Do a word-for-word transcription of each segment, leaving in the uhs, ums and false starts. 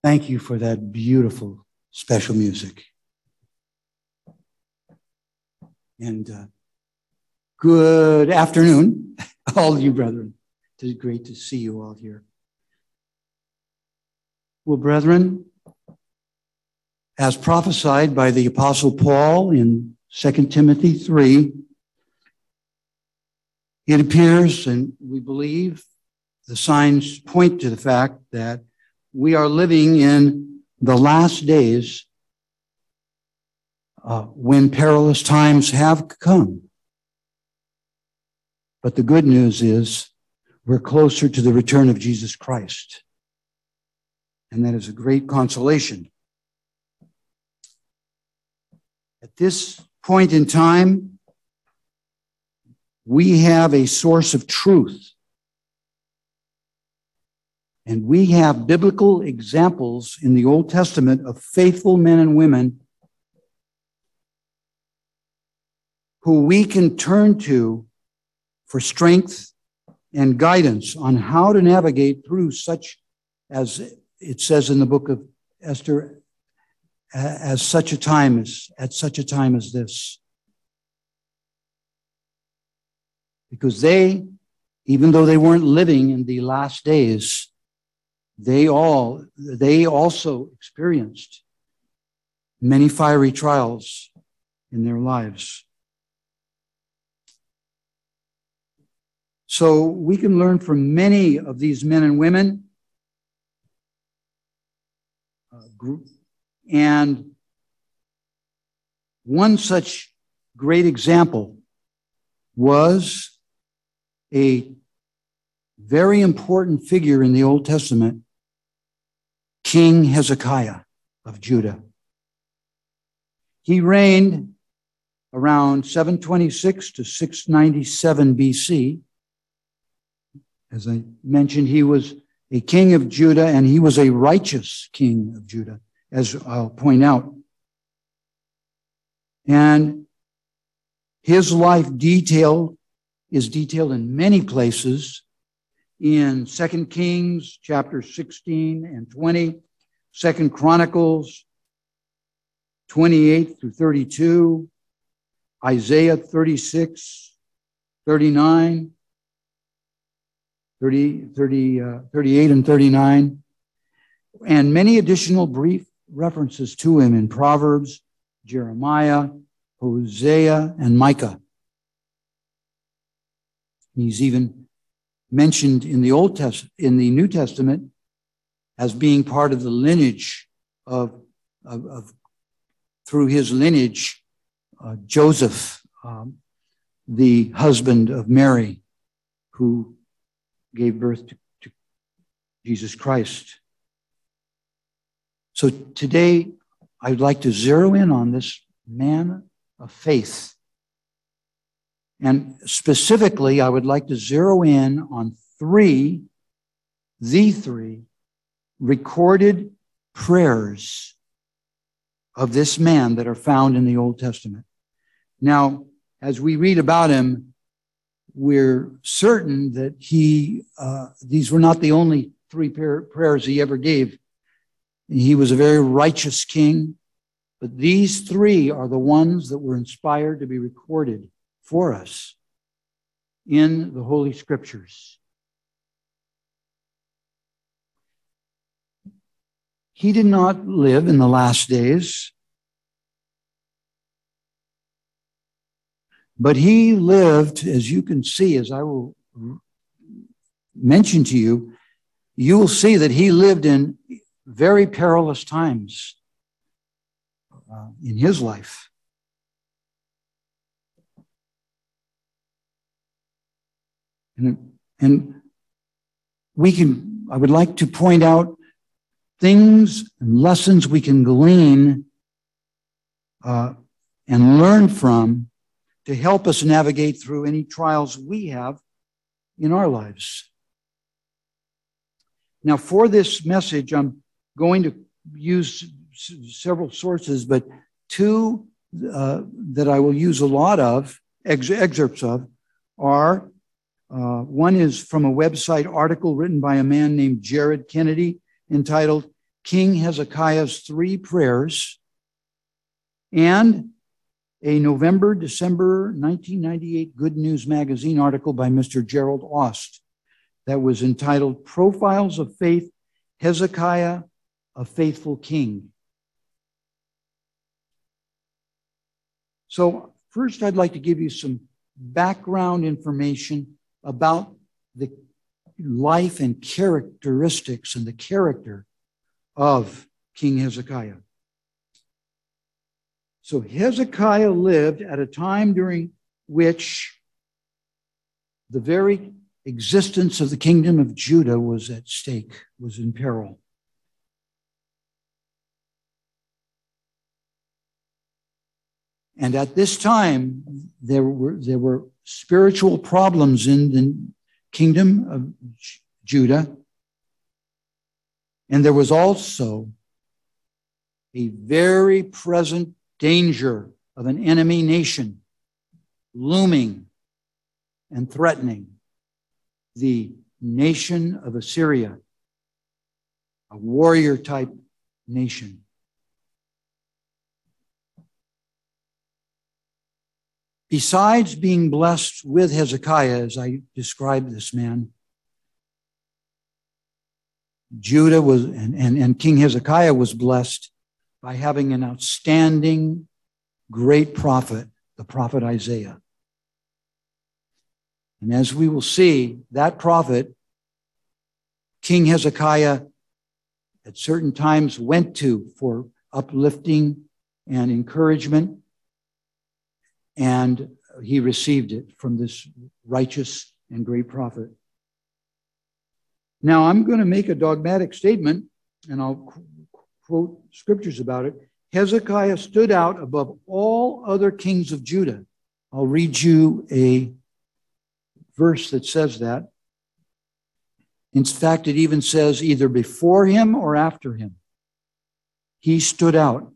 Thank you for that beautiful special music. And uh, good afternoon, all of you brethren. It is great to see you all here. Well, brethren, as prophesied by the Apostle Paul in Second Timothy three, it appears, and we believe, the signs point to the fact that we are living in the last days uh, when perilous times have come. But the good news is we're closer to the return of Jesus Christ. And that is a great consolation. At this point in time, we have a source of truth. And we have biblical examples in the Old Testament of faithful men and women who we can turn to for strength and guidance on how to navigate through such, as it says in the book of Esther, as such a time as, at such a time as this. Because they, even though they weren't living in the last days, They all, they also experienced many fiery trials in their lives. So we can learn from many of these men and women. Uh, and one such great example was a very important figure in the Old Testament, King Hezekiah of Judah. He reigned around seven twenty-six to six ninety-seven B C. As I mentioned, he was a king of Judah, and he was a righteous king of Judah, as I'll point out. And his life detail is detailed in many places in Second Kings chapter sixteen and twenty, Second Chronicles twenty-eight through thirty-two, Isaiah thirty-six, thirty-nine, thirty, thirty, uh, thirty-eight and thirty-nine, and many additional brief references to him in Proverbs, Jeremiah, Hosea, and Micah. He's even mentioned in the Old Testament, in the New Testament, as being part of the lineage of, of, of through his lineage, uh, Joseph, um, the husband of Mary, who gave birth to, to Jesus Christ. So today, I'd like to zero in on this man of faith. And specifically, I would like to zero in on three, the three recorded prayers of this man that are found in the Old Testament. Now, as we read about him, we're certain that he, uh, these were not the only three prayers he ever gave. He was a very righteous king, but these three are the ones that were inspired to be recorded for us in the Holy Scriptures. He did not live in the last days, but he lived, as you can see, as I will mention to you, you will see that he lived in very perilous times uh, in his life. And, and we can, I would like to point out things and lessons we can glean uh, and learn from to help us navigate through any trials we have in our lives. Now, for this message, I'm going to use s- several sources, but two uh, that I will use a lot of, ex- excerpts of, are Uh, one is from a website article written by a man named Jared Kennedy entitled King Hezekiah's three prayers and a November, December nineteen ninety-eight Good News Magazine article by Mister Gerald Ost that was entitled Profiles of Faith, Hezekiah, a Faithful King. So first, I'd like to give you some background information about the life and characteristics and the character of King Hezekiah. So Hezekiah lived at a time during which the very existence of the kingdom of Judah was at stake, was in peril. And at this time, there were, there were spiritual problems in the kingdom of Judah. And there was also a very present danger of an enemy nation looming and threatening, the nation of Assyria, a warrior-type nation. Besides being blessed with Hezekiah, as I described this man, Judah was, and, and, and King Hezekiah was blessed by having an outstanding, great prophet, the prophet Isaiah. And as we will see, that prophet, King Hezekiah, at certain times went to for uplifting and encouragement, and he received it from this righteous and great prophet. Now, I'm going to make a dogmatic statement, and I'll quote scriptures about it. Hezekiah stood out above all other kings of Judah. I'll read you a verse that says that. In fact, it even says either before him or after him. He stood out.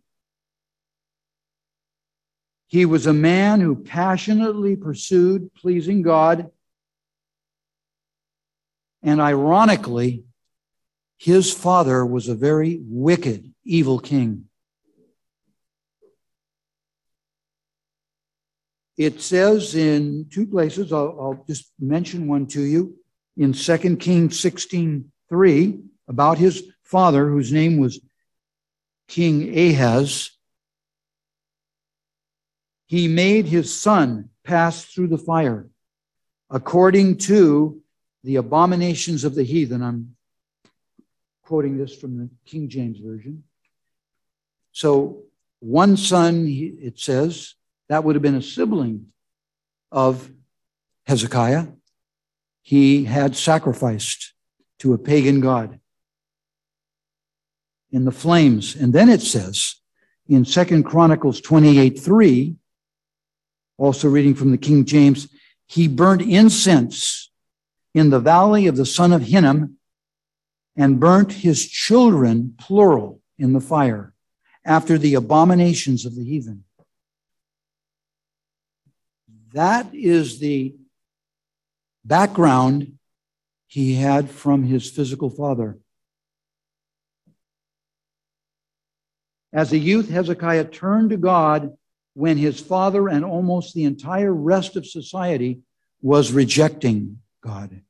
He was a man who passionately pursued pleasing God. And ironically, his father was a very wicked, evil king. It says in two places, I'll, I'll just mention one to you, in Second Kings sixteen three, about his father, whose name was King Ahaz. He made his son pass through the fire, according to the abominations of the heathen. I'm quoting this from the King James Version. So one son, it says, that would have been a sibling of Hezekiah. He had sacrificed to a pagan god in the flames. And then it says in Second Chronicles twenty-eight three, also reading from the King James, he burnt incense in the valley of the son of Hinnom and burnt his children, plural, in the fire after the abominations of the heathen. That is the background he had from his physical father. As a youth, Hezekiah turned to God when his father and almost the entire rest of society was rejecting God.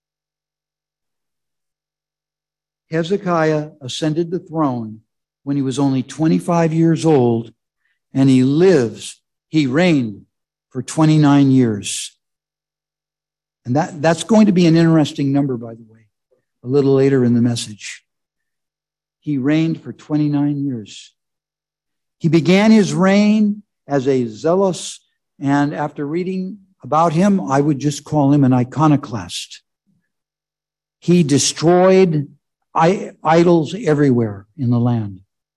Hezekiah ascended the throne when he was only twenty-five years old, and he lives, he reigned for twenty-nine years. And that, that's going to be an interesting number, by the way, a little later in the message. He reigned for twenty-nine years. He began his reign as a zealous, and after reading about him, I would just call him an iconoclast. He destroyed idols everywhere in the land.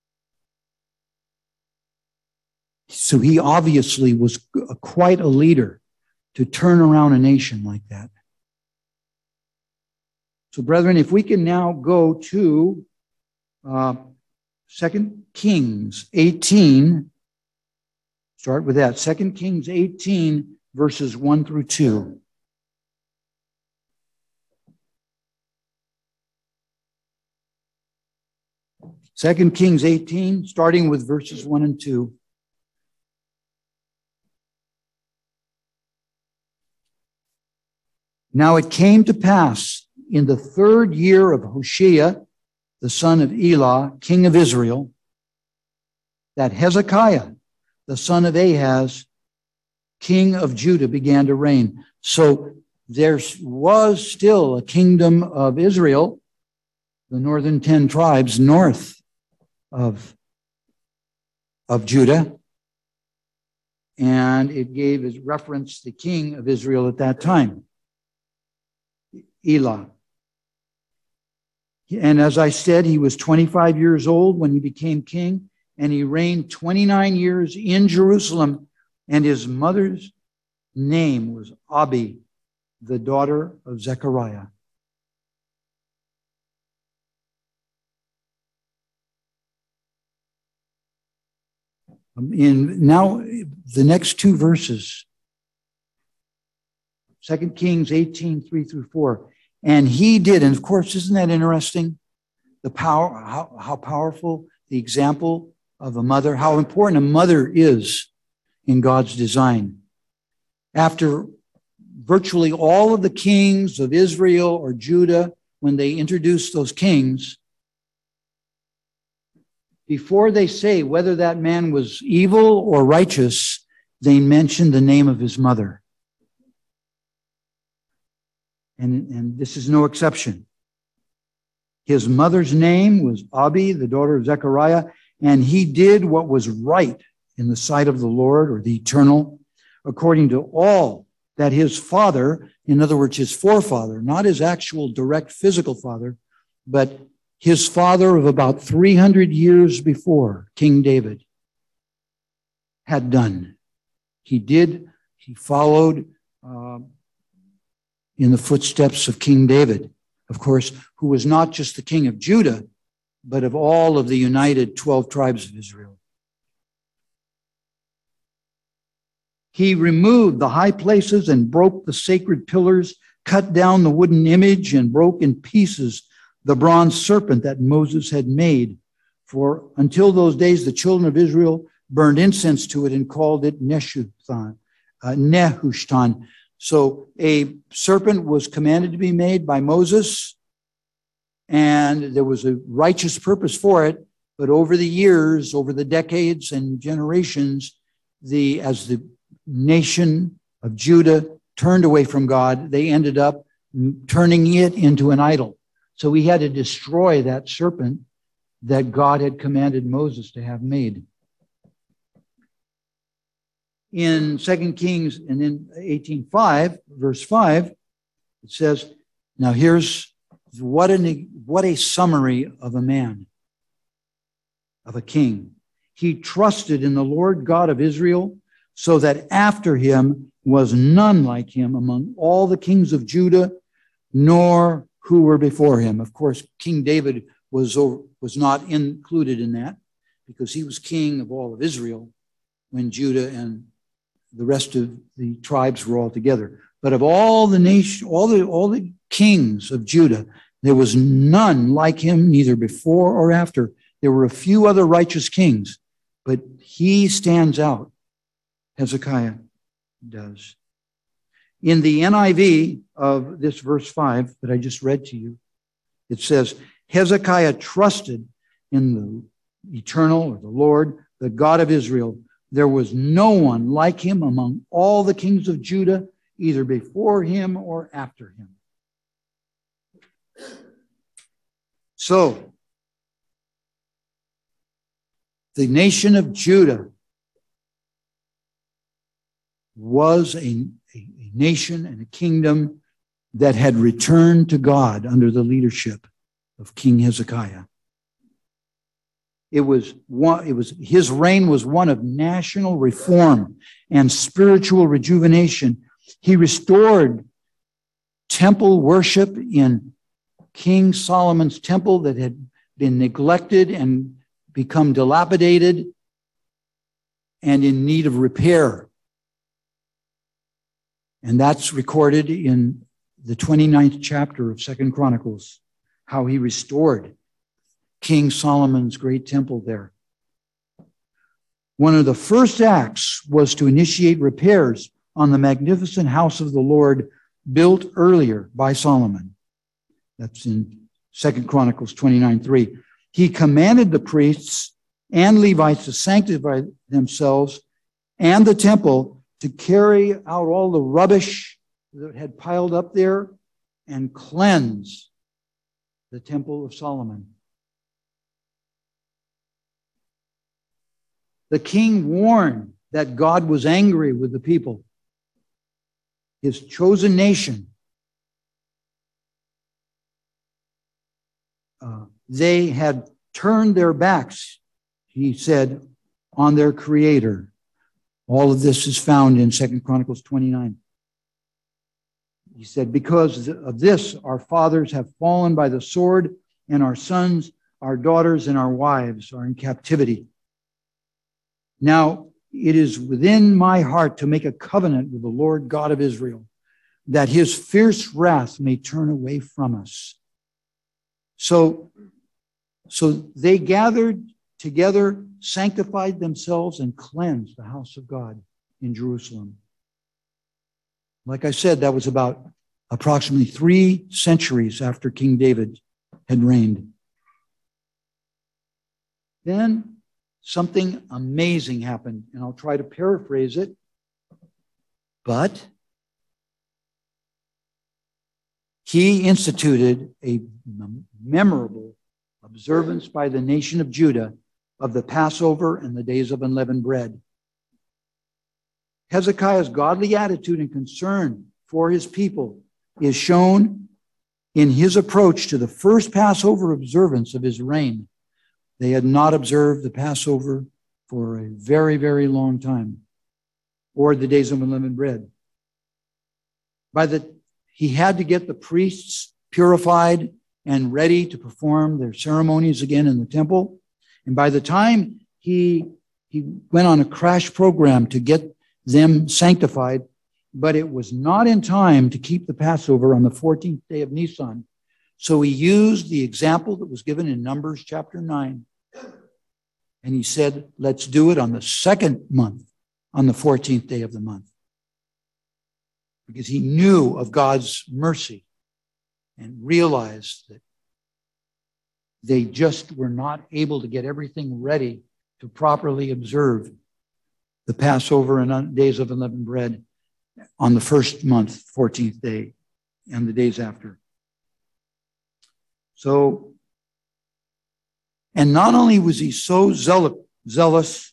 So he obviously was quite a leader to turn around a nation like that. So, brethren, if we can now go to uh, Second Kings eighteen, start with that. Second Kings eighteen, verses one through two. Second Kings eighteen, starting with verses one and two. Now it came to pass in the third year of Hoshea, the son of Elah, king of Israel, that Hezekiah, the son of Ahaz, king of Judah, began to reign. So there was still a kingdom of Israel, the northern ten tribes north of, of Judah. And it gave as reference the king of Israel at that time, Elah. And as I said, he was twenty-five years old when he became king, and he reigned twenty-nine years in Jerusalem, and his mother's name was Abi, the daughter of Zechariah. In now, the next two verses, Second Kings eighteen, three through four. And he did, and of course, isn't that interesting? The power, how, how powerful the example of a mother, how important a mother is in God's design. After virtually all of the kings of Israel or Judah, when they introduced those kings, before they say whether that man was evil or righteous, they mention the name of his mother. And, and this is no exception. His mother's name was Abi, the daughter of Zechariah, and he did what was right in the sight of the Lord, or the Eternal, according to all that his father, in other words, his forefather, not his actual direct physical father, but his father of about three hundred years before, King David, had done. He did, he followed uh, in the footsteps of King David, of course, who was not just the king of Judah, but of all of the united twelve tribes of Israel. He removed the high places and broke the sacred pillars, cut down the wooden image, and broke in pieces the bronze serpent that Moses had made. For until those days, the children of Israel burned incense to it and called it Nehushtan. Uh, Nehushtan. So a serpent was commanded to be made by Moses, and there was a righteous purpose for it. But over the years, over the decades and generations, the as the nation of Judah turned away from God, they ended up turning it into an idol. So he had to destroy that serpent that God had commanded Moses to have made. In Second Kings and in eighteen five, verse five, it says, now here's what, an, what a summary of a man, of a king. He trusted in the Lord God of Israel, so that after him was none like him among all the kings of Judah, nor who were before him. Of course, King David was, was not included in that, because he was king of all of Israel when Judah and the rest of the tribes were all together. But of all the nation, all the all the kings of Judah, there was none like him, neither before or after. There were a few other righteous kings, but he stands out. Hezekiah does. In the N I V of this verse five that I just read to you, it says, Hezekiah trusted in the eternal, or the Lord, the God of Israel. There was no one like him among all the kings of Judah, either before him or after him. So, the nation of Judah was a, a, a nation and a kingdom that had returned to God under the leadership of King Hezekiah. It was one, it was his reign was one of national reform and spiritual rejuvenation. He restored temple worship in King Solomon's temple that had been neglected and become dilapidated and in need of repair. And that's recorded in the twenty-ninth chapter of Second Chronicles, how he restored King Solomon's great temple there. One of the first acts was to initiate repairs on the magnificent house of the Lord built earlier by Solomon. That's in Second Chronicles twenty-nine three. He commanded the priests and Levites to sanctify themselves and the temple, to carry out all the rubbish that had piled up there and cleanse the temple of Solomon. The king warned that God was angry with the people, his chosen nation. Uh, they had turned their backs, he said, on their Creator. All of this is found in Second Chronicles twenty-nine. He said, because of this, our fathers have fallen by the sword, and our sons, our daughters, and our wives are in captivity. Now, it is within my heart to make a covenant with the Lord God of Israel, that his fierce wrath may turn away from us. So, so they gathered together, sanctified themselves, and cleansed the house of God in Jerusalem. Like I said, that was about approximately three centuries after King David had reigned. Then something amazing happened, and I'll try to paraphrase it. But he instituted a memorable observance by the nation of Judah of the Passover and the days of unleavened bread. Hezekiah's godly attitude and concern for his people is shown in his approach to the first Passover observance of his reign. They had not observed the Passover for a very, very long time, or the days of unleavened bread. By the, he had to get the priests purified and ready to perform their ceremonies again in the temple. And by the time he, he went on a crash program to get them sanctified, but it was not in time to keep the Passover on the fourteenth day of Nisan. So he used the example that was given in Numbers chapter nine. And he said, let's do it on the second month, on the fourteenth day of the month. Because he knew of God's mercy and realized that they just were not able to get everything ready to properly observe the Passover and days of unleavened bread on the first month, fourteenth day, and the days after. So, and not only was he so zealous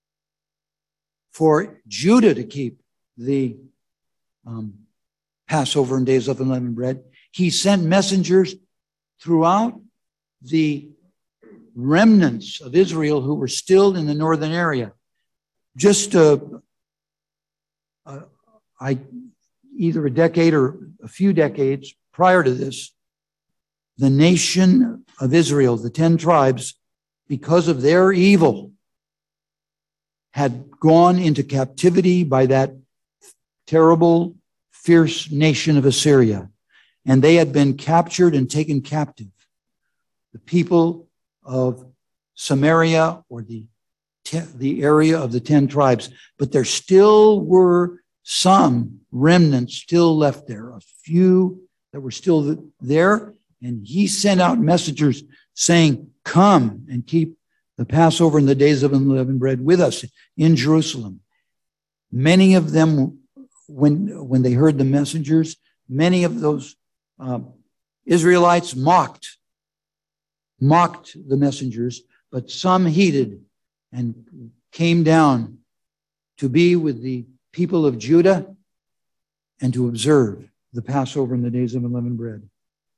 for Judah to keep the um, Passover and days of unleavened bread, he sent messengers throughout the remnants of Israel who were still in the northern area. Just uh, uh, I, either a decade or a few decades prior to this, the nation of Israel, the ten tribes, because of their evil, had gone into captivity by that terrible, fierce nation of Assyria. And they had been captured and taken captive. The people of Samaria, or the, the area of the ten tribes. But there still were some remnants still left there, a few that were still there. And he sent out messengers saying, come and keep the Passover and the days of unleavened bread with us in Jerusalem. Many of them, when, when they heard the messengers, many of those uh, Israelites mocked, mocked the messengers, but some heeded and came down to be with the people of Judah and to observe the Passover and the days of unleavened bread.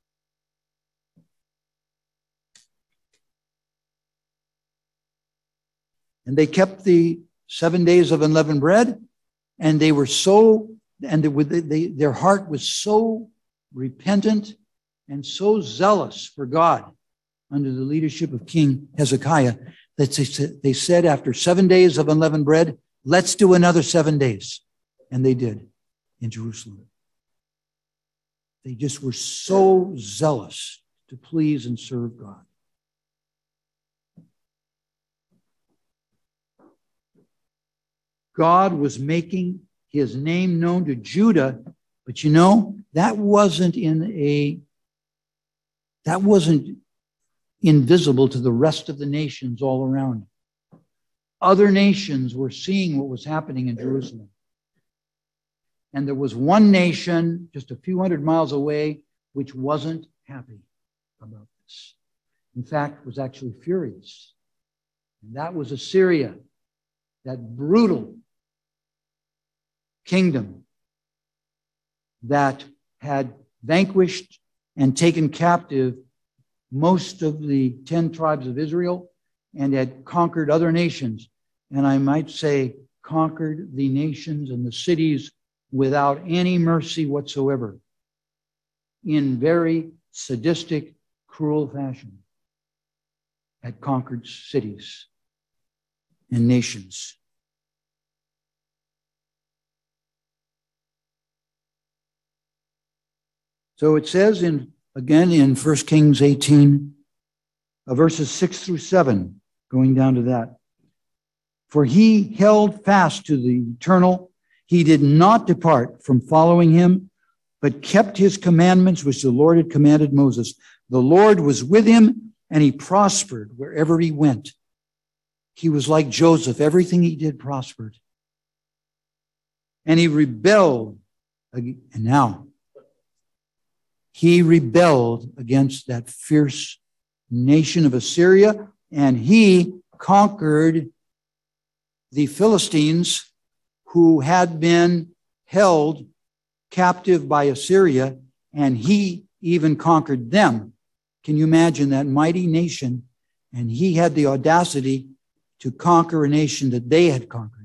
And they kept the seven days of unleavened bread, and they were so, and they, they, their heart was so repentant and so zealous for God under the leadership of King Hezekiah that they said, they said after seven days of unleavened bread, let's do another seven days. And they did in Jerusalem. They just were so zealous to please and serve God. God was making his name known to Judah. But you know, that wasn't in a, that wasn't invisible to the rest of the nations all around. Other nations were seeing what was happening in Jerusalem. And there was one nation just a few hundred miles away which wasn't happy about this. In fact, was actually furious. And that was Assyria, that brutal kingdom that had vanquished and taken captive most of the ten tribes of Israel and had conquered other nations. And I might say conquered the nations and the cities without any mercy whatsoever, in very sadistic, cruel fashion, had conquered cities and nations. So it says in again in First Kings eighteen, uh, verses six through seven, going down to that. For he held fast to the eternal. He did not depart from following him, but kept his commandments, which the Lord had commanded Moses. The Lord was with him, and he prospered wherever he went. He was like Joseph. Everything he did prospered. And he rebelled. And now, he rebelled against that fierce nation of Assyria, and he conquered the Philistines, who had been held captive by Assyria, and he even conquered them. Can you imagine that mighty nation? And he had the audacity to conquer a nation that they had conquered.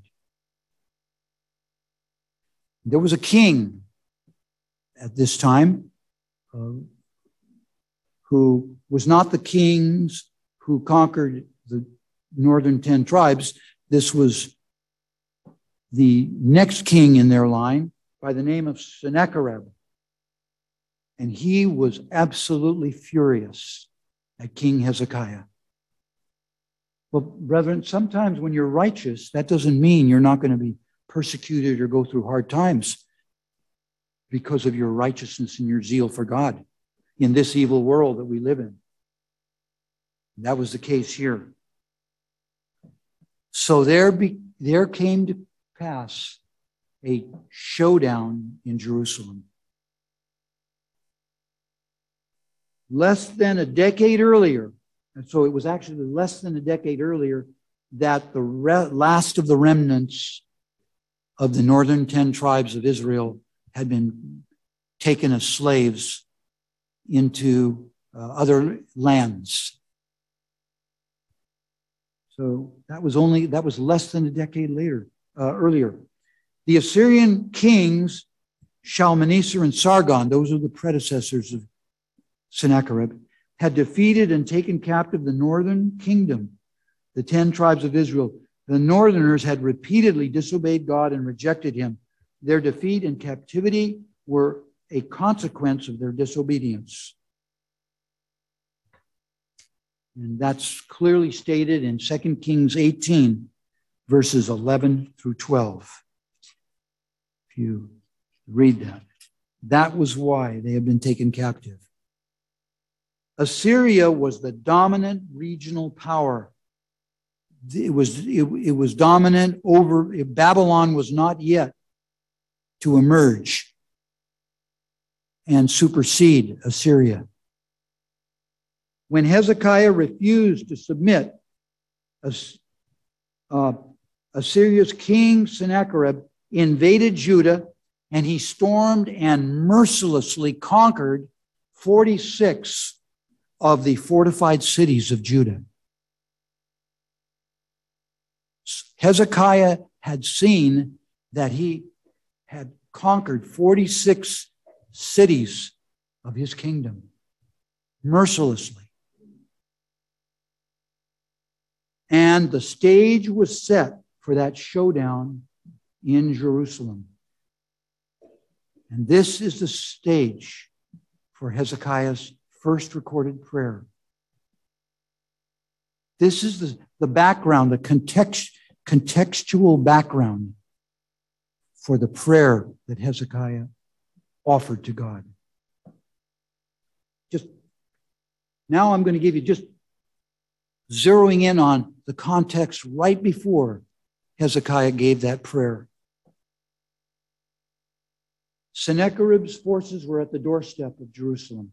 There was a king at this time uh, who was not the kings who conquered the northern ten tribes. This was the next king in their line by the name of Sennacherib. And he was absolutely furious at King Hezekiah. Well, brethren, sometimes when you're righteous, that doesn't mean you're not going to be persecuted or go through hard times because of your righteousness and your zeal for God in this evil world that we live in. That was the case here. So there, be, there came to pass a showdown in Jerusalem. Less than a decade earlier, and so it was actually less than a decade earlier, that the re- last of the remnants of the northern ten tribes of Israel had been taken as slaves into uh, other lands. So that was only, that was less than a decade later, uh, earlier. The Assyrian kings, Shalmaneser and Sargon, those are the predecessors of Sennacherib, had defeated and taken captive the northern kingdom, the ten tribes of Israel. The northerners had repeatedly disobeyed God and rejected him. Their defeat and captivity were a consequence of their disobedience. And that's clearly stated in Second Kings eighteen, verses eleven through twelve. If you read that, that was why they had been taken captive. Assyria was the dominant regional power. It was, it, it was dominant over, Babylon was not yet to emerge and supersede Assyria. When Hezekiah refused to submit, uh, Assyria's king Sennacherib invaded Judah, and he stormed and mercilessly conquered forty-six of the fortified cities of Judah. Hezekiah had seen that he had conquered forty-six cities of his kingdom mercilessly. And the stage was set for that showdown in Jerusalem. And this is the stage for Hezekiah's first recorded prayer. This is the, the background, the context, contextual background for the prayer that Hezekiah offered to God. Just now I'm going to give you just zeroing in on the context right before Hezekiah gave that prayer. Sennacherib's forces were at the doorstep of Jerusalem.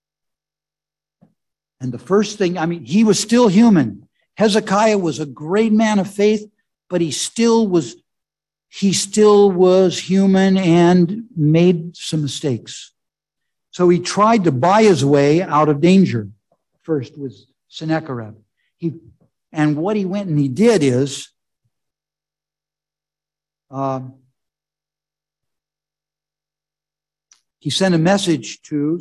And the first thing, I mean, he was still human. Hezekiah was a great man of faith, but he still was, he still was human and made some mistakes. So he tried to buy his way out of danger. First was Sennacherib. He, and what he went and he did is, uh, he sent a message to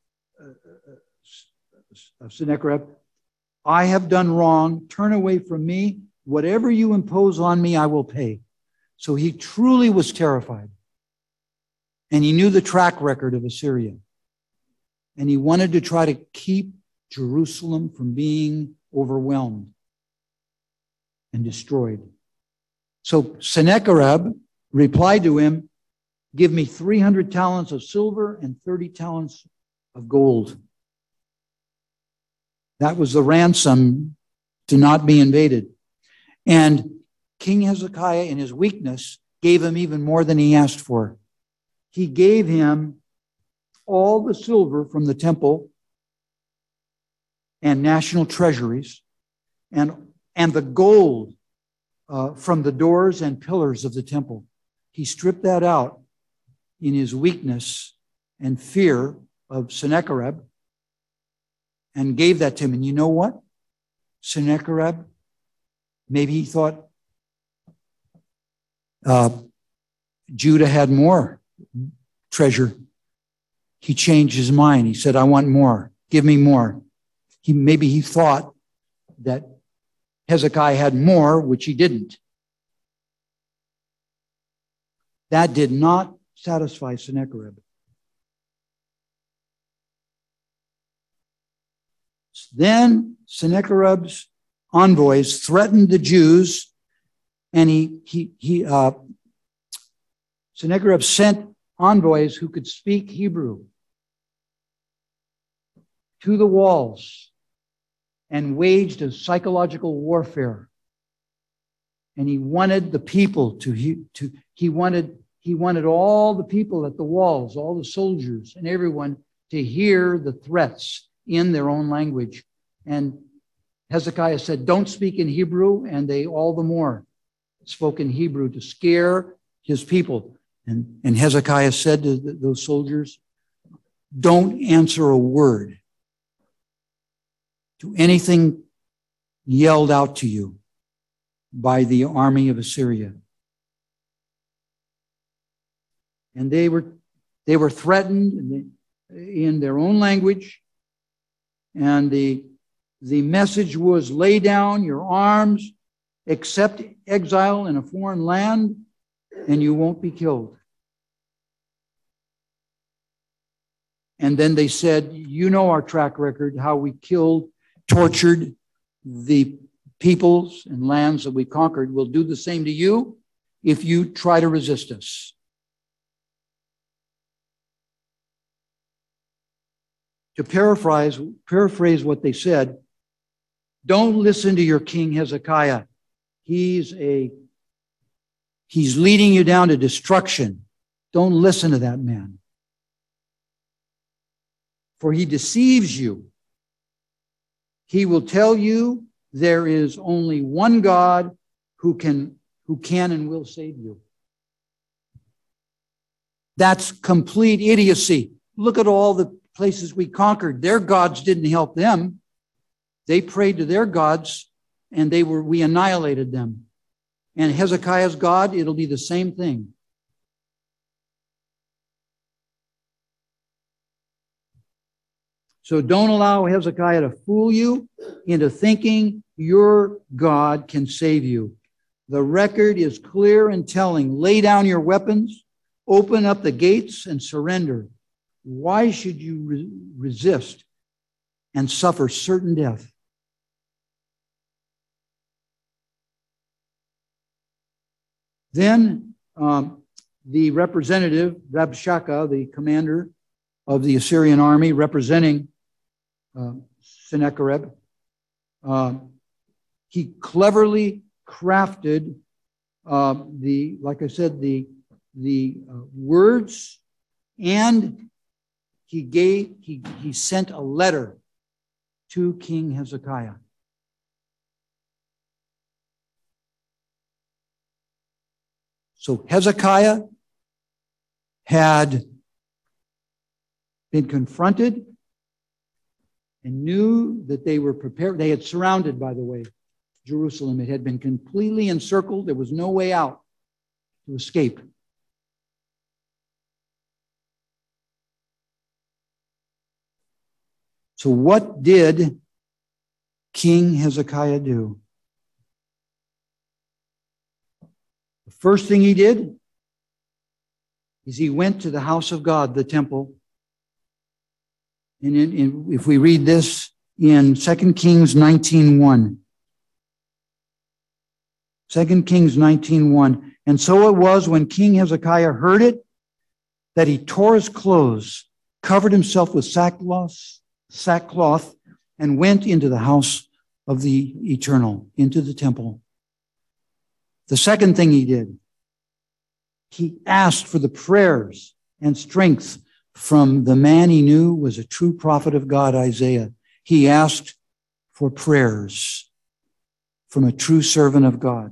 uh, Sennacherib, I have done wrong. Turn away from me. Whatever you impose on me, I will pay. So he truly was terrified. And he knew the track record of Assyria. And he wanted to try to keep Jerusalem from being overwhelmed and destroyed. So Sennacherib replied to him, give me three hundred talents of silver and thirty talents of gold. That was the ransom to not be invaded. And King Hezekiah, in his weakness, gave him even more than he asked for. He gave him all the silver from the temple and national treasuries and, and the gold uh, from the doors and pillars of the temple. He stripped that out in his weakness and fear of Sennacherib and gave that to him. And you know what? Sennacherib, maybe he thought uh, Judah had more treasure. He changed his mind. He said, I want more. Give me more. He, maybe he thought that Hezekiah had more, which he didn't. That did not satisfy Sennacherib. Then Sennacherib's envoys threatened the Jews, and he he he uh, Sennacherib sent envoys who could speak Hebrew to the walls and waged a psychological warfare. And he wanted the people to he, to he wanted he wanted all the people at the walls, all the soldiers and everyone to hear the threats in their own language. And Hezekiah said, don't speak in Hebrew, and they all the more spoke in Hebrew to scare his people. And, and Hezekiah said to the, those soldiers, don't answer a word to anything yelled out to you by the army of Assyria. And they were, they were threatened in, the, in their own language. And the, the message was, lay down your arms, accept exile in a foreign land, and you won't be killed. And then they said, you know our track record, how we killed, tortured the peoples and lands that we conquered. We'll do the same to you if you try to resist us. To paraphrase, paraphrase what they said, don't listen to your king Hezekiah. He's a, he's leading you down to destruction. Don't listen to that man. For he deceives you. He will tell you there is only one God who can, who can and will save you. That's complete idiocy. Look at all the places we conquered. Their gods didn't help them. They prayed to their gods, and they were we annihilated them. And Hezekiah's God, it'll be the same thing. So don't allow Hezekiah to fool you into thinking your God can save you. The record is clear and telling. Lay down your weapons, open up the gates, and surrender. Why should you re- resist and suffer certain death? Then um, the representative, Rabshakeh, the commander of the Assyrian army representing uh, Sennacherib, uh, he cleverly crafted uh, the, like I said, the, the uh, words, and he gave, he, he sent a letter to King Hezekiah. So Hezekiah had been confronted and knew that they were prepared. They had surrounded, by the way, Jerusalem. It had been completely encircled. There was no way out to escape. So what did King Hezekiah do? The first thing he did is he went to the house of God, the temple. And in, in, if we read this in Second Kings nineteen one. Second Kings nineteen one. And so it was when King Hezekiah heard it that he tore his clothes, covered himself with sackcloth, sackcloth, and went into the house of the Eternal, into the temple. The second thing he did, he asked for the prayers and strength from the man he knew was a true prophet of God, Isaiah. He asked for prayers from a true servant of God.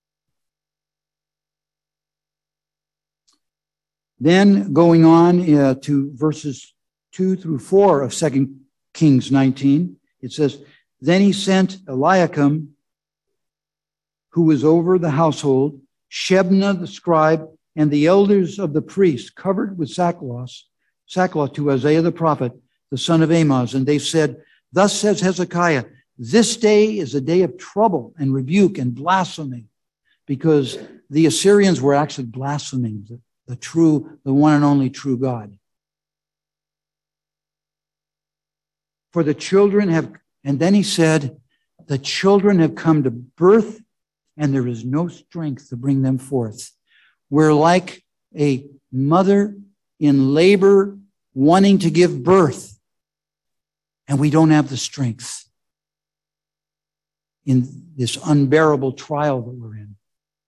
Then going on uh, to verses two through four of Second Kings nineteen, it says, then he sent Eliakim, who was over the household, Shebna the scribe, and the elders of the priests, covered with sackcloth, sackcloth to Isaiah the prophet, the son of Amoz. And they said, thus says Hezekiah, this day is a day of trouble and rebuke and blasphemy, because the Assyrians were actually blaspheming the, the true, the one and only true God. For the children have, and then he said, the children have come to birth, and there is no strength to bring them forth. We're like a mother in labor wanting to give birth, and we don't have the strength in this unbearable trial that we're in.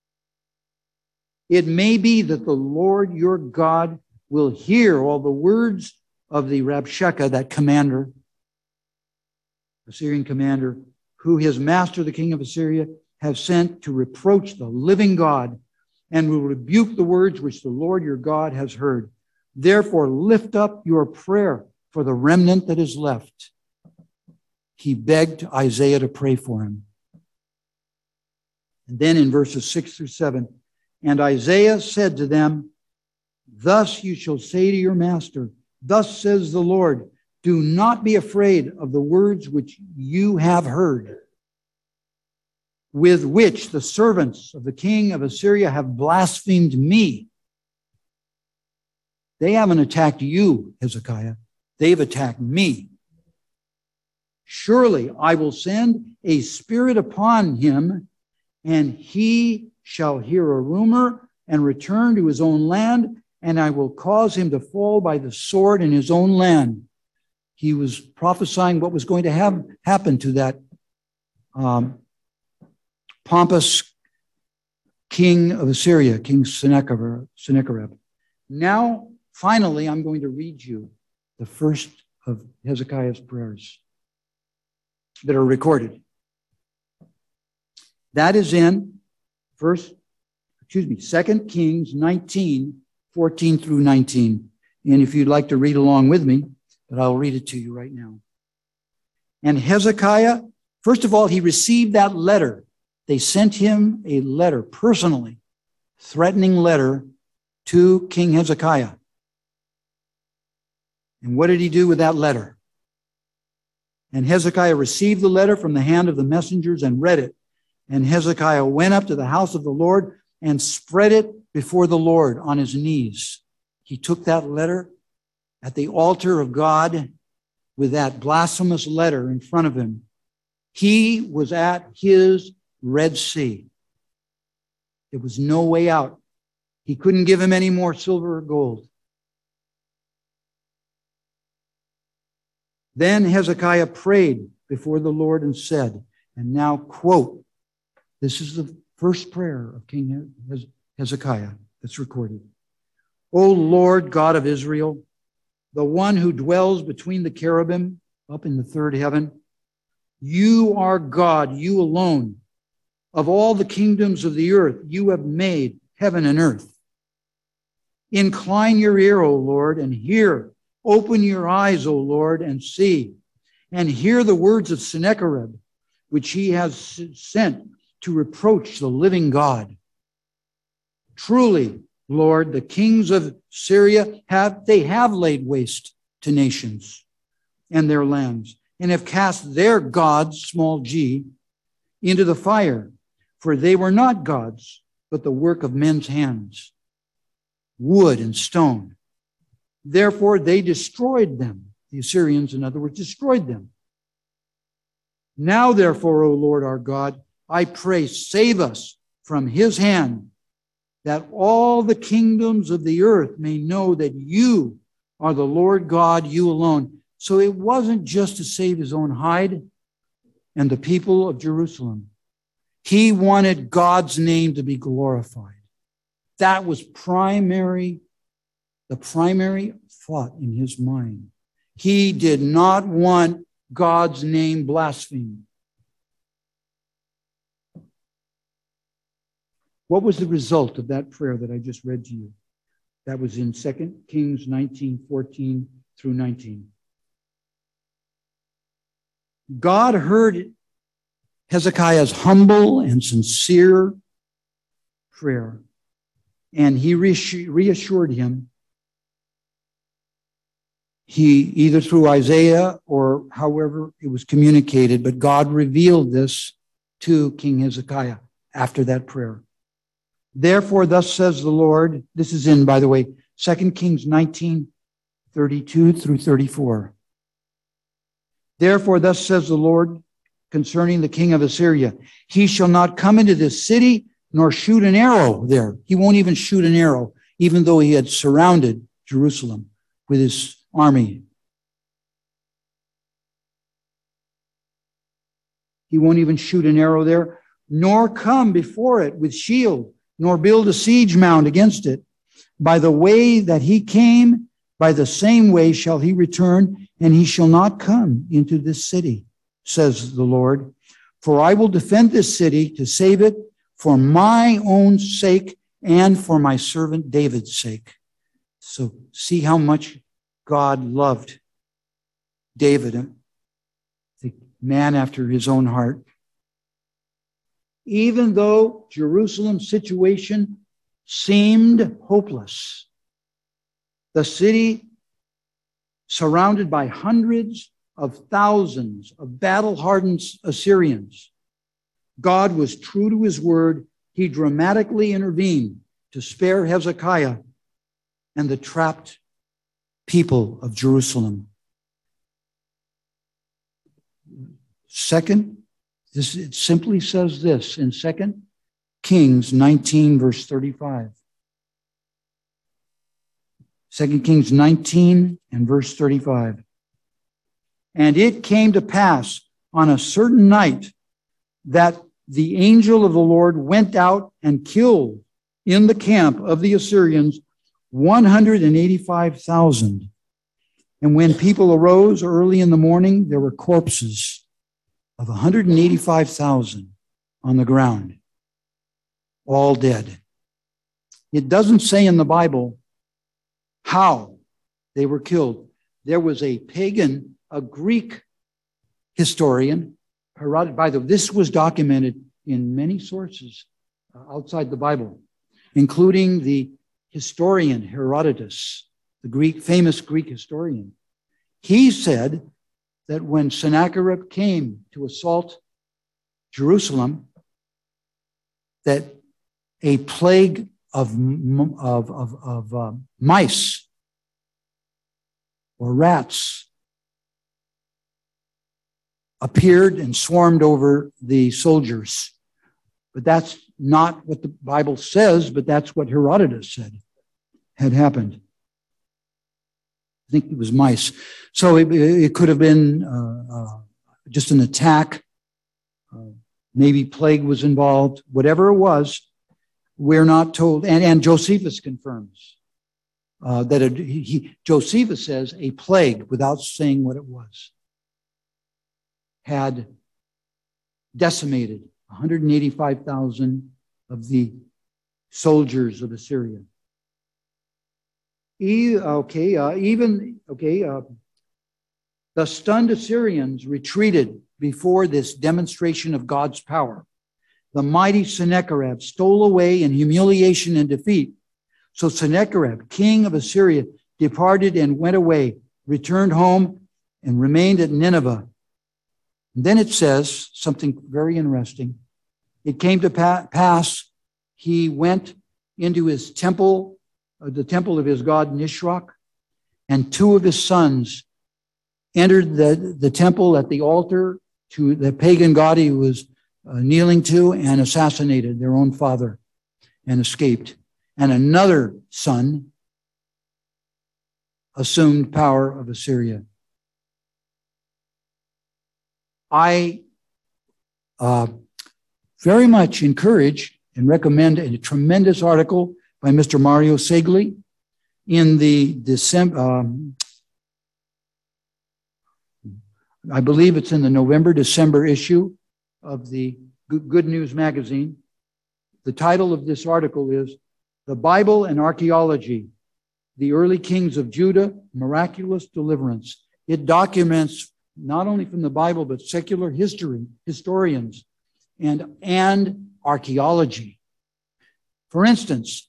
It may be that the Lord your God will hear all the words of the Rabshakeh, that commander, Assyrian commander, who his master, the king of Assyria, have sent to reproach the living God, and will rebuke the words which the Lord your God has heard. Therefore, lift up your prayer for the remnant that is left. He begged Isaiah to pray for him. And then in verses six through seven, and Isaiah said to them, thus you shall say to your master, thus says the Lord, do not be afraid of the words which you have heard, with which the servants of the king of Assyria have blasphemed me. They haven't attacked you, Hezekiah. They've attacked me. Surely I will send a spirit upon him, and he shall hear a rumor and return to his own land, and I will cause him to fall by the sword in his own land. He was prophesying what was going to have, happen to that um, pompous king of Assyria, King Sennacherib. Sennacherib. Now, finally, I'm going to read you the first of Hezekiah's prayers that are recorded. That is in first, excuse me, Second Kings nineteen, fourteen through nineteen. And if you'd like to read along with me, but I'll read it to you right now. And Hezekiah, first of all, he received that letter. They sent him a letter personally, threatening letter to King Hezekiah. And what did he do with that letter? And Hezekiah received the letter from the hand of the messengers and read it. And Hezekiah went up to the house of the Lord and spread it before the Lord on his knees. He took that letter at the altar of God with that blasphemous letter in front of him. He was at his Red Sea. There was no way out. He couldn't give him any more silver or gold. Then Hezekiah prayed before the Lord and said, and now quote, this is the first prayer of King Hezekiah that's recorded. O Lord God of Israel, the one who dwells between the cherubim up in the third heaven, you are God, you alone. Of all the kingdoms of the earth, you have made heaven and earth. Incline your ear, O Lord, and hear. Open your eyes, O Lord, and see. And hear the words of Sennacherib, which he has sent to reproach the living God. Truly, Lord, the kings of Syria have, they have laid waste to nations and their lands, and have cast their gods, small g, into the fire. For they were not gods, but the work of men's hands, wood and stone. Therefore, they destroyed them. The Assyrians, in other words, destroyed them. Now, therefore, O Lord our God, I pray, save us from his hand, that all the kingdoms of the earth may know that you are the Lord God, you alone. So it wasn't just to save his own hide and the people of Jerusalem. He wanted God's name to be glorified. That was primary, the primary thought in his mind. He did not want God's name blasphemed. What was the result of that prayer that I just read to you? That was in Second Kings nineteen, fourteen through nineteen. God heard Hezekiah's humble and sincere prayer, and he reassured him. He, either through Isaiah or however it was communicated, but God revealed this to King Hezekiah after that prayer. Therefore, thus says the Lord, this is in, by the way, Second Kings nineteen, thirty-two through thirty-four. Therefore, thus says the Lord concerning the king of Assyria, he shall not come into this city nor shoot an arrow there. He won't even shoot an arrow, even though he had surrounded Jerusalem with his army. He won't even shoot an arrow there, nor come before it with shield, nor build a siege mound against it. By the way that he came, by the same way shall he return, and he shall not come into this city, says the Lord. For I will defend this city to save it for my own sake and for my servant David's sake. So see how much God loved David, the man after his own heart. Even though Jerusalem's situation seemed hopeless, the city surrounded by hundreds of thousands of battle-hardened Assyrians, God was true to his word. He dramatically intervened to spare Hezekiah and the trapped people of Jerusalem. Second, This, it simply says this in Second Kings nineteen, verse thirty-five. Second Kings nineteen and verse thirty-five. And it came to pass on a certain night that the angel of the Lord went out and killed in the camp of the Assyrians one hundred eighty-five thousand. And when people arose early in the morning, there were corpses of one hundred eighty-five thousand on the ground, all dead. It doesn't say in the Bible how they were killed. There was a pagan, a Greek historian, Herodotus. By the way, this was documented in many sources outside the Bible, including the historian Herodotus, the Greek, famous Greek historian. He said that when Sennacherib came to assault Jerusalem, that a plague of, of, of, of uh, mice or rats appeared and swarmed over the soldiers. But that's not what the Bible says, but that's what Herodotus said had happened. I think it was mice. So it, it could have been uh, uh, just an attack. Uh, maybe plague was involved. Whatever it was, we're not told. And, and Josephus confirms uh, that it, he, Josephus says a plague, without saying what it was, had decimated one hundred eighty-five thousand of the soldiers of Assyria. E, okay, uh, even, okay, uh, the stunned Assyrians retreated before this demonstration of God's power. The mighty Sennacherib stole away in humiliation and defeat. So Sennacherib, king of Assyria, departed and went away, returned home, and remained at Nineveh. And then it says something very interesting. It came to pa- pass, he went into his temple, uh, the temple of his god Nisroch, and two of his sons entered the, the temple at the altar to the pagan god he was uh, kneeling to, and assassinated their own father and escaped. And another son assumed power of Assyria. I uh, very much encourage and recommend a tremendous article by Mister Mario Segli in the December, um, I believe it's in the November, December issue of the Good News magazine. The title of this article is The Bible and Archaeology, the Early Kings of Judah, Miraculous Deliverance. It documents not only from the Bible, but secular history, historians, and, and archaeology. For instance,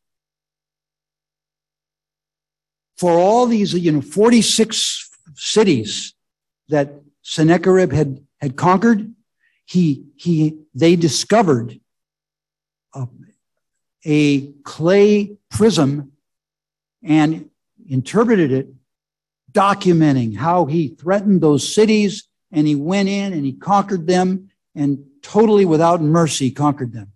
for all these, you know, forty-six cities that Sennacherib had, had conquered, he, he, they discovered a, a clay prism and interpreted it, documenting how he threatened those cities, and he went in and he conquered them, and totally without mercy conquered them.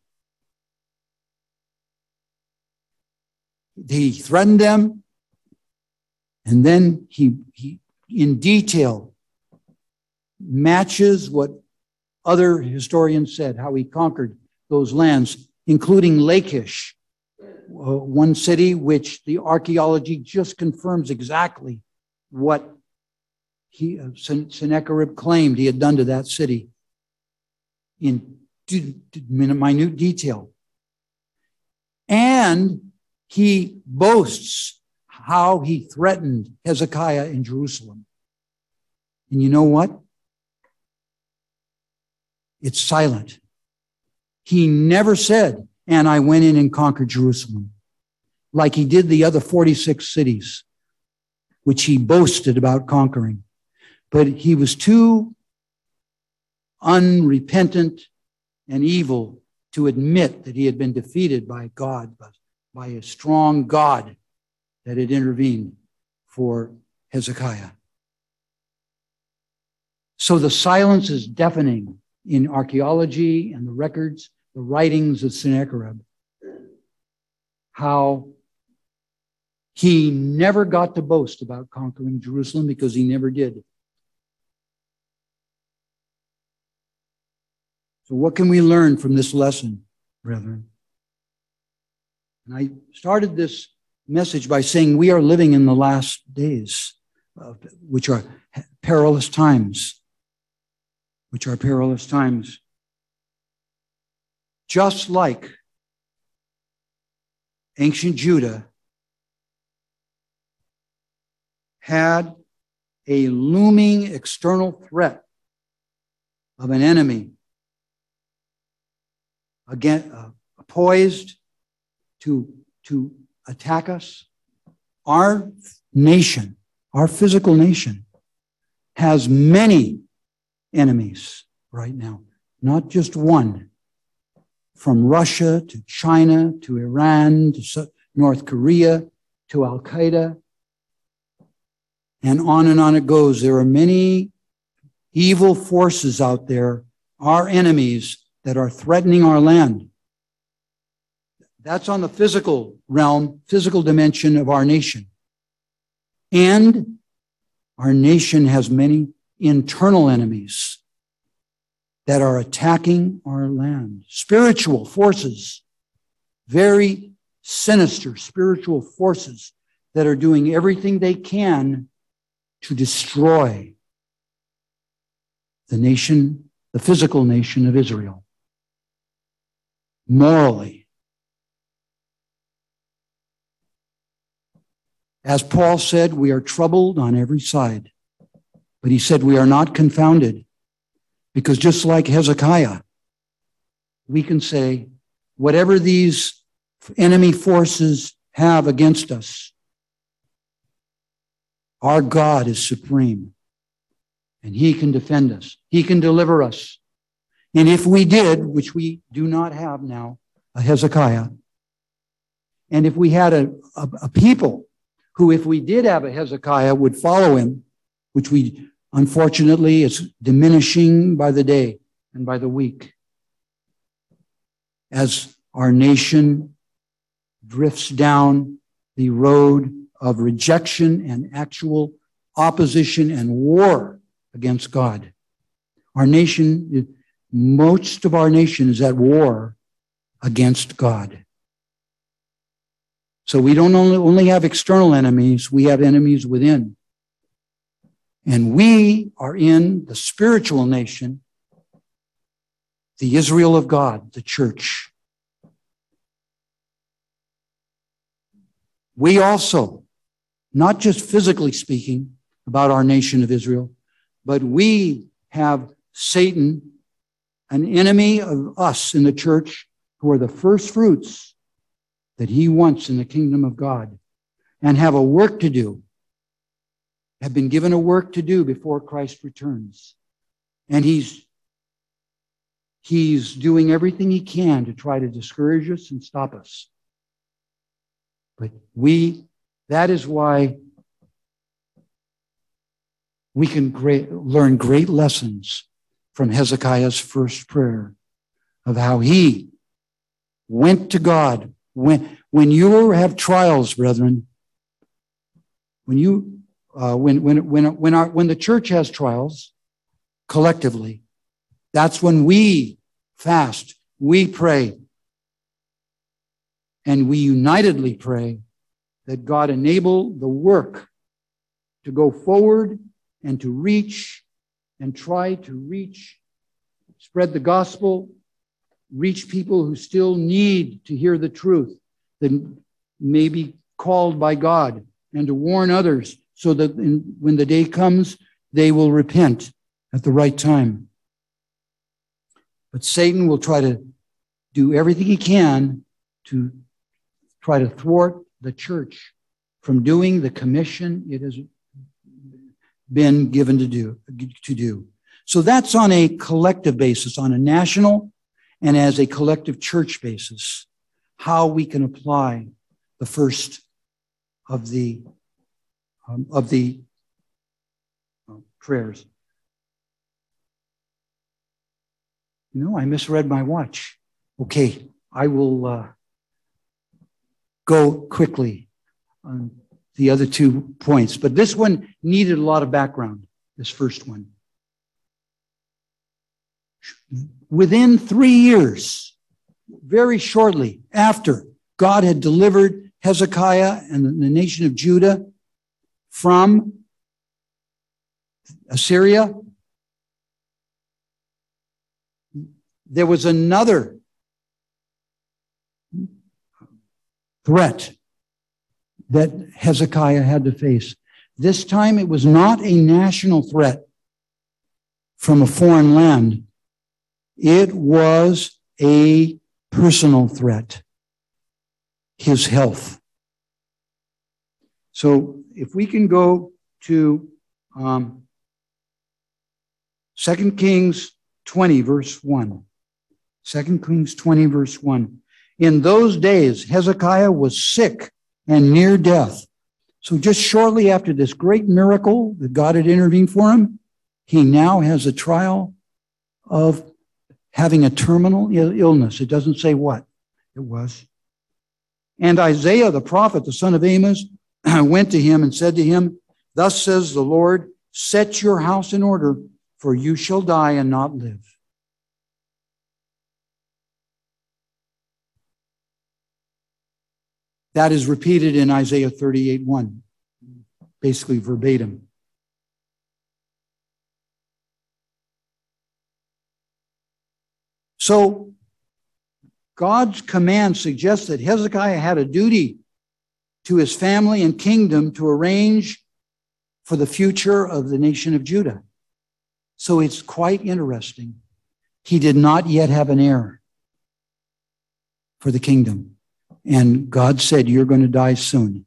He threatened them, and then he, he in detail matches what other historians said, how he conquered those lands, including Lachish, uh, one city which the archaeology just confirms exactly what he, uh, Sennacherib claimed he had done to that city in minute detail. And he boasts how he threatened Hezekiah in Jerusalem. And you know what? It's silent. He never said, and I went in and conquered Jerusalem, like he did the other forty-six cities, which he boasted about conquering. But he was too unrepentant and evil to admit that he had been defeated by God, by a strong God that had intervened for Hezekiah. So the silence is deafening in archaeology and the records, the writings of Sennacherib, how he never got to boast about conquering Jerusalem, because he never did. So what can we learn from this lesson, brethren? And I started this message by saying we are living in the last days, uh, which are perilous times, which are perilous times. Just like ancient Judah had a looming external threat of an enemy again, uh, poised to, to attack us, our nation, our physical nation, has many enemies right now, not just one. From Russia to China to Iran to North Korea to Al Qaeda, and on and on it goes. There are many evil forces out there, our enemies, that are threatening our land. That's on the physical realm, physical dimension of our nation. And our nation has many internal enemies that are attacking our land. Spiritual forces, very sinister spiritual forces that are doing everything they can to destroy the nation, the physical nation of Israel, morally. As Paul said, we are troubled on every side. But he said we are not confounded, because just like Hezekiah, we can say, whatever these enemy forces have against us, our God is supreme, and he can defend us. He can deliver us. And if we did, which we do not have now, a Hezekiah, and if we had a, a, a people who, if we did have a Hezekiah, would follow him, which we, unfortunately, is diminishing by the day and by the week, as our nation drifts down the road of rejection and actual opposition and war against God. Our nation, most of our nation is at war against God. So we don't only, only have external enemies, we have enemies within. And we are in the spiritual nation, the Israel of God, the church. We also, not just physically speaking about our nation of Israel, but we have Satan, an enemy of us in the church, who are the first fruits that he wants in the kingdom of God, and have a work to do, have been given a work to do before Christ returns. And he's, he's doing everything he can to try to discourage us and stop us. But we, that is why we can great, learn great lessons from Hezekiah's first prayer of how he went to God. When, when you have trials, brethren, when you, uh, when, when, when, when our, when the church has trials collectively, that's when we fast, we pray, and we unitedly pray that God enable the work to go forward and to reach and try to reach, spread the gospel, reach people who still need to hear the truth that may be called by God, and to warn others so that in, when the day comes, they will repent at the right time. But Satan will try to do everything he can to try to thwart the church from doing the commission it has been given to do, to do. So that's on a collective basis, on a national and as a collective church basis, how we can apply the first of the um, of the uh, prayers. You know, I misread my watch. Okay, I will uh, go quickly on the other two points, but this one needed a lot of background, this first one. Within three years, very shortly after God had delivered Hezekiah and the nation of Judah from Assyria, there was another threat that Hezekiah had to face. This time it was not a national threat from a foreign land. It was a personal threat, his health. So if we can go to um, Second Kings twenty, verse one. Second Kings twenty, verse one. In those days, Hezekiah was sick and near death. So just shortly after this great miracle that God had intervened for him, he now has a trial of having a terminal illness. It doesn't say what it was. And Isaiah the prophet, the son of Amos, went to him and said to him, thus says the Lord, set your house in order, for you shall die and not live. That is repeated in Isaiah thirty-eight one, basically verbatim. So God's command suggests that Hezekiah had a duty to his family and kingdom to arrange for the future of the nation of Judah. So it's quite interesting. He did not yet have an heir for the kingdom. And God said, you're going to die soon.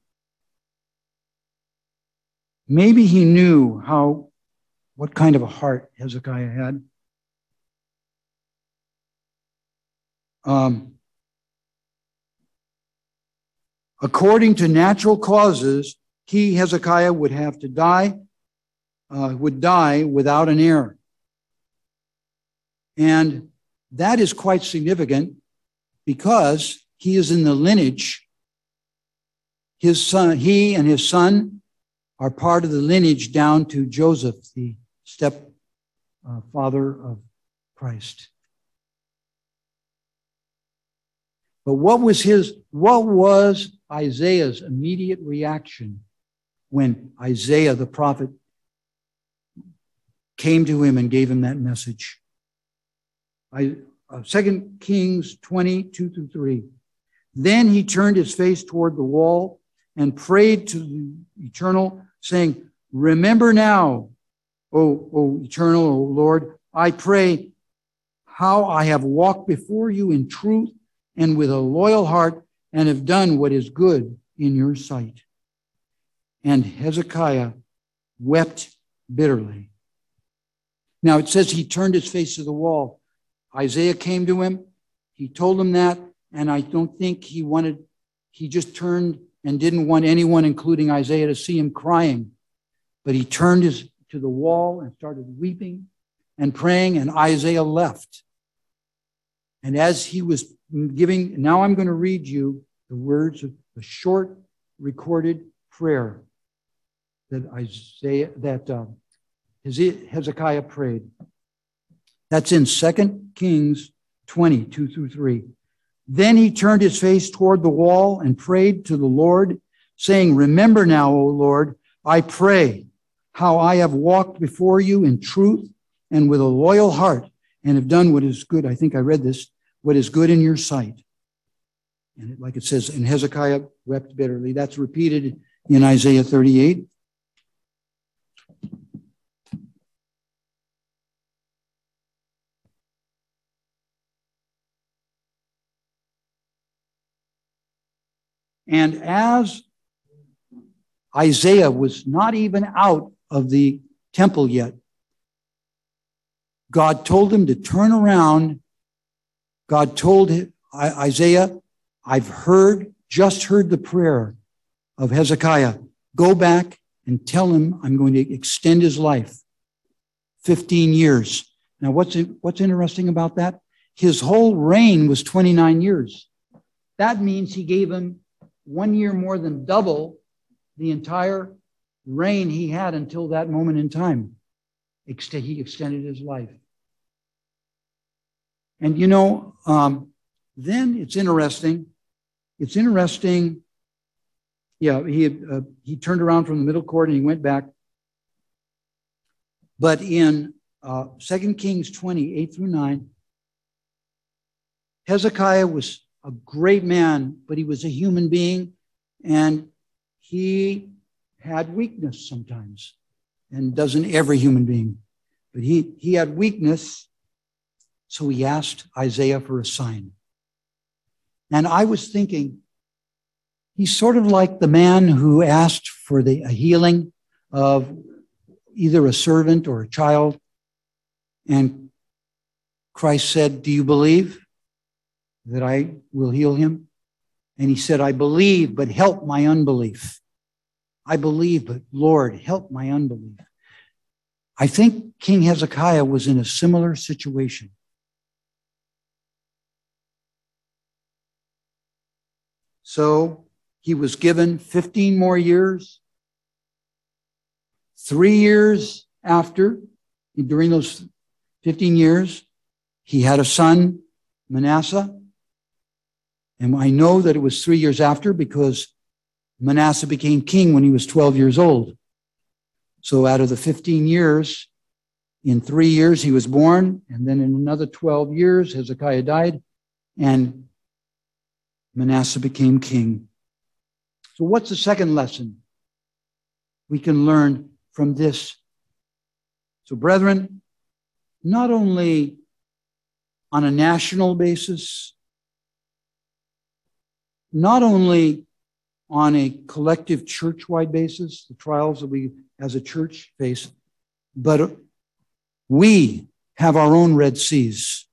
Maybe he knew how, what kind of a heart Hezekiah had. Um, according to natural causes, he, Hezekiah, would have to die, uh, would die without an heir. And that is quite significant because he is in the lineage. His son, he and his son are part of the lineage down to Joseph, the step uh, father of Christ. But what was his, what was Isaiah's immediate reaction when Isaiah the prophet came to him and gave him that message? I, uh, Second Kings twenty, two through three. Then he turned his face toward the wall and prayed to the Eternal, saying, remember now, O, o Eternal, O Lord, I pray how I have walked before you in truth and with a loyal heart, and have done what is good in your sight. And Hezekiah wept bitterly. Now it says he turned his face to the wall. Isaiah came to him. He told him that, and I don't think he wanted, he just turned and didn't want anyone, including Isaiah, to see him crying. But he turned his to the wall and started weeping and praying, and Isaiah left. And as he was giving, now I'm going to read you the words of a short recorded prayer that Isaiah, that uh, Hezekiah prayed. That's in Second Kings twenty, two through three. Then he turned his face toward the wall and prayed to the Lord, saying, remember now, O Lord, I pray how I have walked before you in truth and with a loyal heart and have done what is good. I think I read this, what is good in your sight. And it, like it says, and Hezekiah wept bitterly. That's repeated in Isaiah thirty-eight. And as Isaiah was not even out of the temple yet, God told him to turn around. God told Isaiah, I've heard, just heard the prayer of Hezekiah. Go back and tell him I'm going to extend his life fifteen years. Now, what's, what's interesting about that? His whole reign was twenty-nine years. That means he gave him one year more than double the entire reign he had until that moment in time. He extended his life. And you know, um, then it's interesting. It's interesting. Yeah, he uh, he turned around from the middle court and he went back. But in uh, Second Kings twenty, eight through nine, Hezekiah was a great man, but he was a human being, and he had weakness sometimes, and doesn't every human being. But he, he had weakness, so he asked Isaiah for a sign. And I was thinking, he's sort of like the man who asked for the a healing of either a servant or a child, and Christ said, do you believe that I will heal him? And he said, I believe, but help my unbelief. I believe, but Lord, help my unbelief. I think King Hezekiah was in a similar situation. So he was given fifteen more years. Three years after, during those fifteen years, he had a son, Manasseh. And I know that it was three years after because Manasseh became king when he was twelve years old. So out of the fifteen years, in three years he was born, and then in another twelve years, Hezekiah died, and Manasseh became king. So what's the second lesson we can learn from this? So brethren, not only on a national basis, not only on a collective church-wide basis, the trials that we as a church face, but we have our own Red Seas.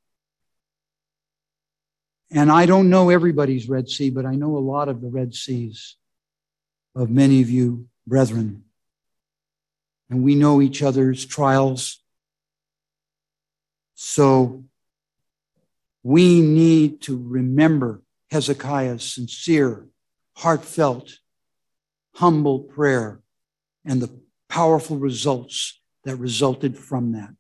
And I don't know everybody's Red Sea, but I know a lot of the Red Seas of many of you brethren. And we know each other's trials. So we need to remember Hezekiah's sincere, heartfelt, humble prayer and the powerful results that resulted from that.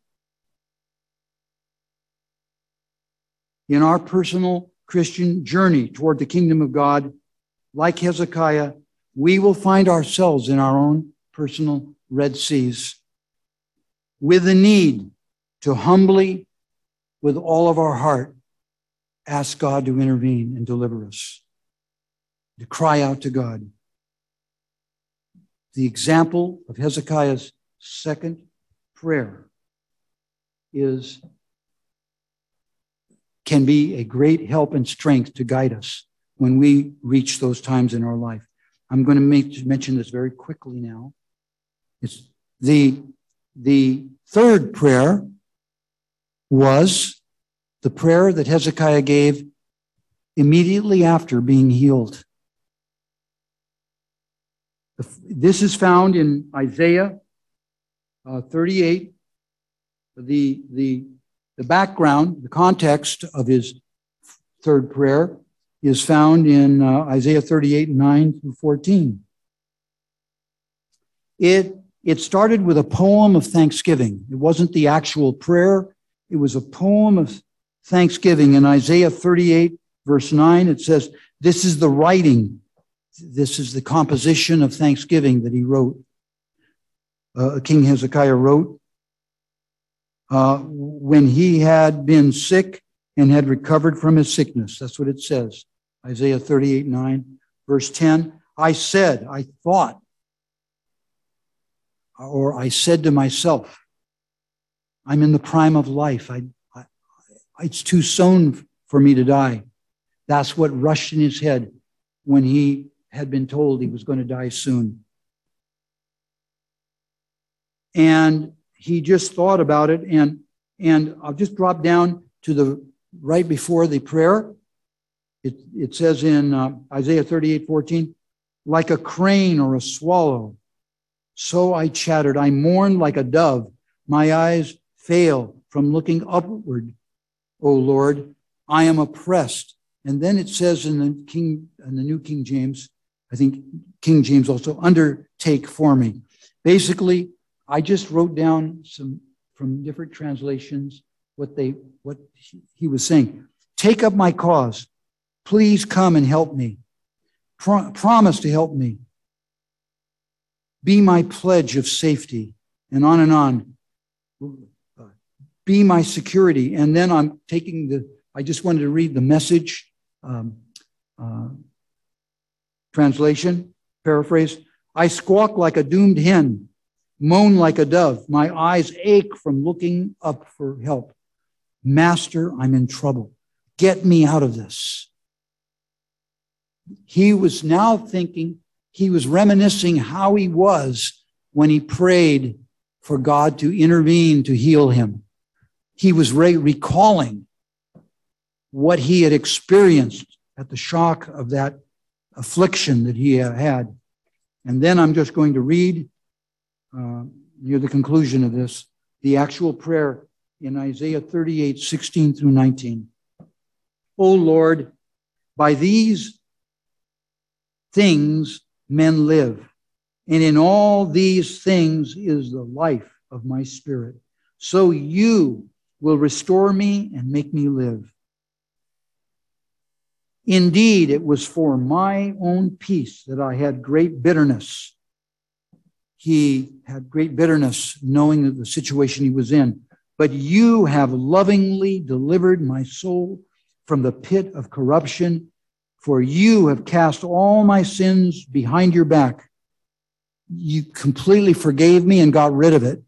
In our personal Christian journey toward the kingdom of God, like Hezekiah, we will find ourselves in our own personal Red Seas with the need to humbly, with all of our heart, ask God to intervene and deliver us, to cry out to God. The example of Hezekiah's second prayer is, can be a great help and strength to guide us when we reach those times in our life. I'm going to make, mention this very quickly now. It's the, the third prayer was the prayer that Hezekiah gave immediately after being healed. This is found in Isaiah uh, thirty-eight. The, the, the background, the context of his third prayer is found in uh, Isaiah thirty-eight, nine through fourteen. It, it started with a poem of thanksgiving. It wasn't the actual prayer. It was a poem of thanksgiving. In Isaiah thirty-eight, verse nine, it says, this is the writing. This is the composition of thanksgiving that he wrote. Uh, King Hezekiah wrote uh, when he had been sick and had recovered from his sickness. That's what it says. Isaiah thirty-eight, nine, verse ten. I said, I thought, or I said to myself, I'm in the prime of life. I, I, it's too soon for me to die. That's what rushed in his head when he had been told he was going to die soon. And he just thought about it. And, and I'll just drop down to the right before the prayer. It, it says in uh, Isaiah thirty-eight, fourteen, like a crane or a swallow, so I chattered. I mourned like a dove. My eyes fail from looking upward. O Lord, I am oppressed. And then it says in the King, in the New King James, I think King James also, undertake for me. Basically, I just wrote down some from different translations what they what he, he was saying. Take up my cause. Please come and help me. Pro- promise to help me. Be my pledge of safety, and on and on. Be my security. And then I'm taking the, I just wanted to read the Message um, uh, translation, paraphrase. I squawk like a doomed hen, moan like a dove. My eyes ache from looking up for help. Master, I'm in trouble. Get me out of this. He was now thinking, he was reminiscing how he was when he prayed for God to intervene to heal him. He was re- recalling what he had experienced at the shock of that affliction that he had. And then I'm just going to read uh, near the conclusion of this, the actual prayer in Isaiah thirty-eight, sixteen through nineteen. O Lord, by these things men live. And in all these things is the life of my spirit. So you will restore me and make me live. Indeed, it was for my own peace that I had great bitterness. He had great bitterness knowing the situation he was in. But you have lovingly delivered my soul from the pit of corruption, for you have cast all my sins behind your back. You completely forgave me and got rid of it.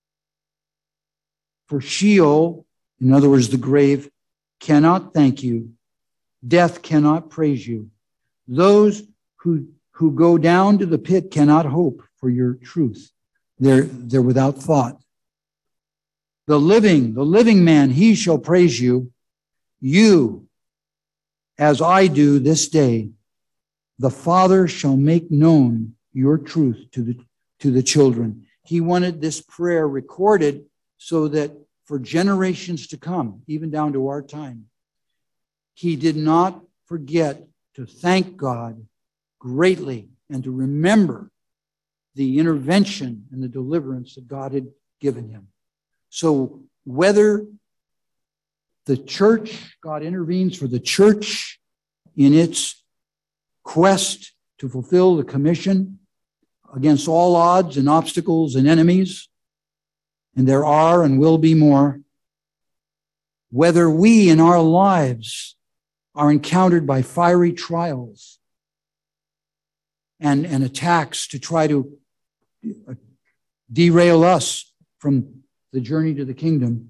For Sheol, in other words, the grave, cannot thank you. Death cannot praise you. Those who, who go down to the pit cannot hope for your truth. They're, they're without thought. The living, the living man, he shall praise you. You, as I do this day, the Father shall make known your truth to the, to the children. He wanted this prayer recorded so that for generations to come, even down to our time, he did not forget to thank God greatly and to remember the intervention and the deliverance that God had given him. So whether the church, God intervenes for the church in its quest to fulfill the commission against all odds and obstacles and enemies, and there are and will be more, whether we in our lives are encountered by fiery trials and, and attacks to try to derail us from the journey to the kingdom,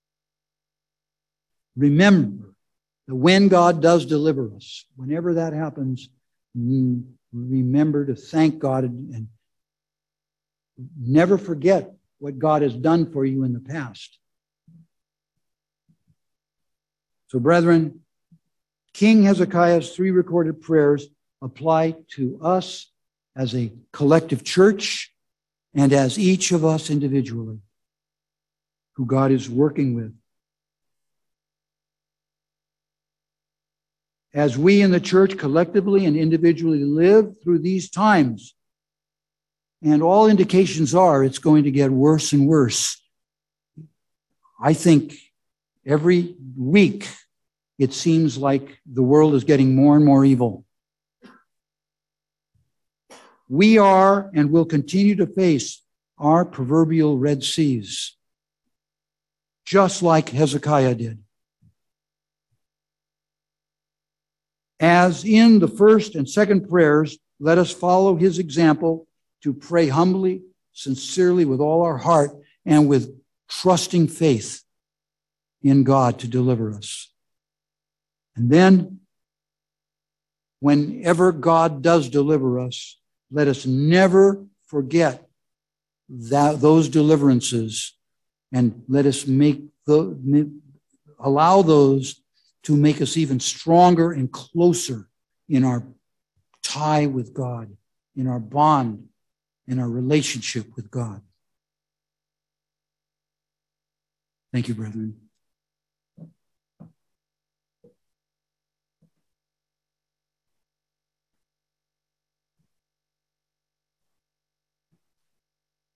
remember that when God does deliver us, whenever that happens, remember to thank God and, and never forget what God has done for you in the past. So, brethren, King Hezekiah's three recorded prayers apply to us as a collective church and as each of us individually who God is working with. As we in the church collectively and individually live through these times, and all indications are it's going to get worse and worse. I think every week it seems like the world is getting more and more evil. We are and will continue to face our proverbial Red Seas, just like Hezekiah did. As in the first and second prayers, let us follow his example to pray humbly, sincerely, with all our heart, and with trusting faith in God to deliver us. And then, whenever God does deliver us, let us never forget that those deliverances, and let us make the, allow those to make us even stronger and closer in our tie with God, in our bond, in our relationship with God. Thank you, brethren.